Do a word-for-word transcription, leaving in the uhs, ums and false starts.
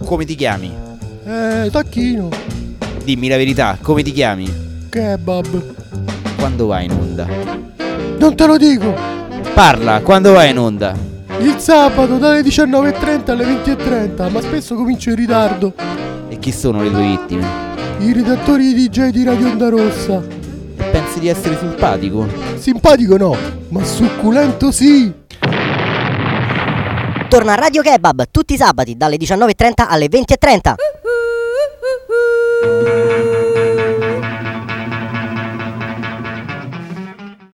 come ti chiami? Eh, Tacchino. Dimmi la verità, come ti chiami? Kebab. Quando vai in onda? Non te lo dico. Parla, quando vai in onda? Il sabato dalle diciannove e trenta alle venti e trenta, ma spesso comincio in ritardo. E chi sono le tue vittime? I redattori di D J di Radio Onda Rossa. Pensi di essere simpatico? Simpatico no, ma succulento sì. Torna a Radio Kebab tutti i sabati dalle diciannove e trenta alle venti e trenta.